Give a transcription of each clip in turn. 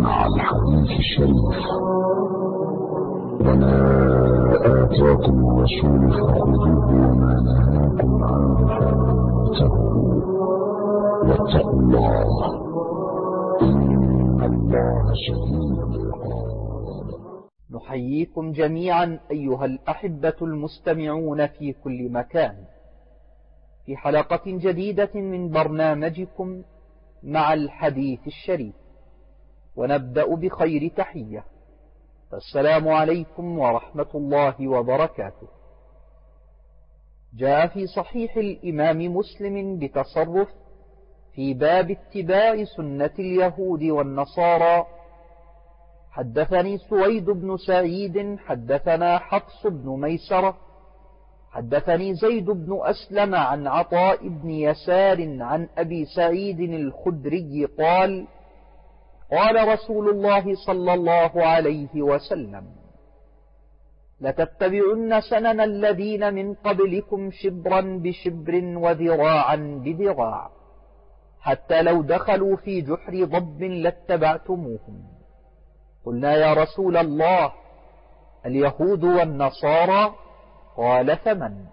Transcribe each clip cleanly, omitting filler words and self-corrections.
مع الحديث الشريف. وما آتاكم الرسول فخذوه وما نهاكم عنه فانتهوا واتقوا الله إن الله شديد العقاب. نحييكم جميعا أيها الأحبة المستمعون في كل مكان في حلقة جديدة من برنامجكم مع الحديث الشريف، ونبدأ بخير تحية. السلام عليكم ورحمة الله وبركاته. جاء في صحيح الإمام مسلم بتصرف في باب اتباع سنة اليهود والنصارى. حدثني سويد بن سعيد حدثنا حفص بن ميسرة حدثني زيد بن أسلم عن عطاء بن يسار عن أبي سعيد الخدري قال: قال رسول الله صلى الله عليه وسلم: لتتبعن سنن الذين من قبلكم شبرا بشبر وذراعا بذراع، حتى لو دخلوا في جحر ضب لاتبعتموهم. قلنا يا رسول الله اليهود والنصارى؟ قال: فمن؟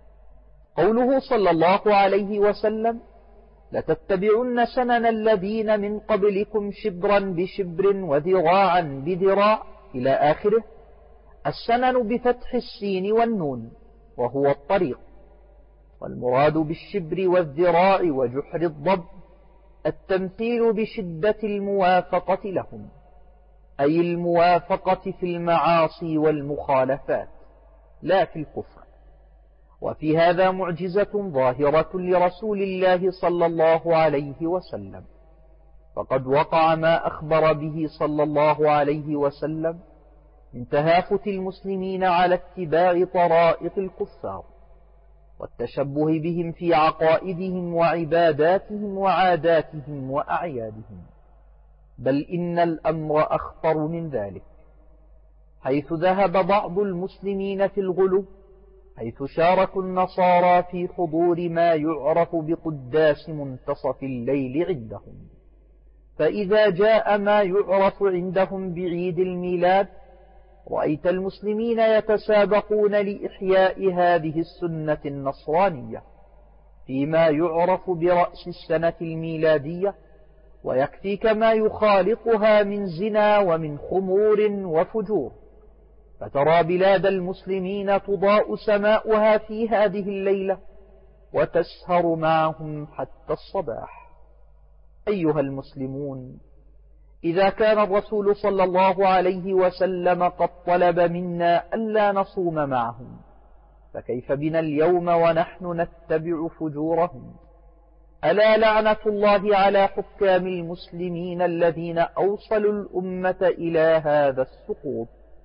قوله صلى الله عليه وسلم: لتتبعن سنن الذين من قبلكم شبرا بشبر وذراعا بذراع إلى آخره. السنن بفتح السين والنون وهو الطريق، والمراد بالشبر والذراع وجحر الضب التمثيل بشدة الموافقة لهم، أي الموافقة في المعاصي والمخالفات لا في الكفر. وفي هذا معجزة ظاهرة لرسول الله صلى الله عليه وسلم، فقد وقع ما أخبر به صلى الله عليه وسلم من تهافت المسلمين على اتباع طرائق الكفار والتشبه بهم في عقائدهم وعباداتهم وعاداتهم وأعيادهم. بل إن الأمر أخطر من ذلك، حيث ذهب بعض المسلمين في الغلو، حيث شاركوا النصارى في حضور ما يعرف بقداس منتصف الليل عندهم. فإذا جاء ما يعرف عندهم بعيد الميلاد، رأيت المسلمين يتسابقون لإحياء هذه السنة النصرانية فيما يعرف برأس السنة الميلادية، ويكفيك ما يخالطها من زنا ومن خمور وفجور. فترى بلاد المسلمين تضاء سماؤها في هذه الليلة وتسهر معهم حتى الصباح. أيها المسلمون، إذا كان الرسول صلى الله عليه وسلم قد طلب منا ألا نصوم معهم، فكيف بنا اليوم ونحن نتبع فجورهم؟ ألا لعنة الله على حكام المسلمين الذين أوصلوا الأمة إلى هذا السقوط.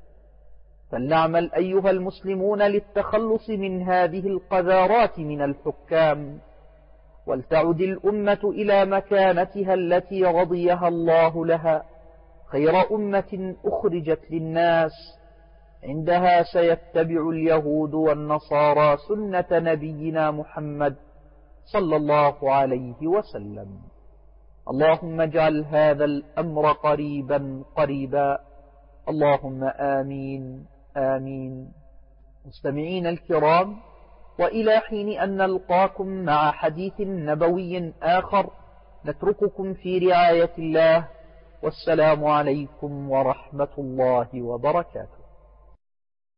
فلنعمل أيها المسلمون للتخلص من هذه القذارات من الحكام، ولتعد الأمة إلى مكانتها التي رضيها الله لها، خير أمة أخرجت للناس. عندها سيتبع اليهود والنصارى سنة نبينا محمد صلى الله عليه وسلم. اللهم اجعل هذا الأمر قريبا قريبا، اللهم آمين آمين. مستمعين الكرام، وإلى حين أن نلقاكم مع حديث نبوي آخر، نترككم في رعاية الله، والسلام عليكم ورحمة الله وبركاته.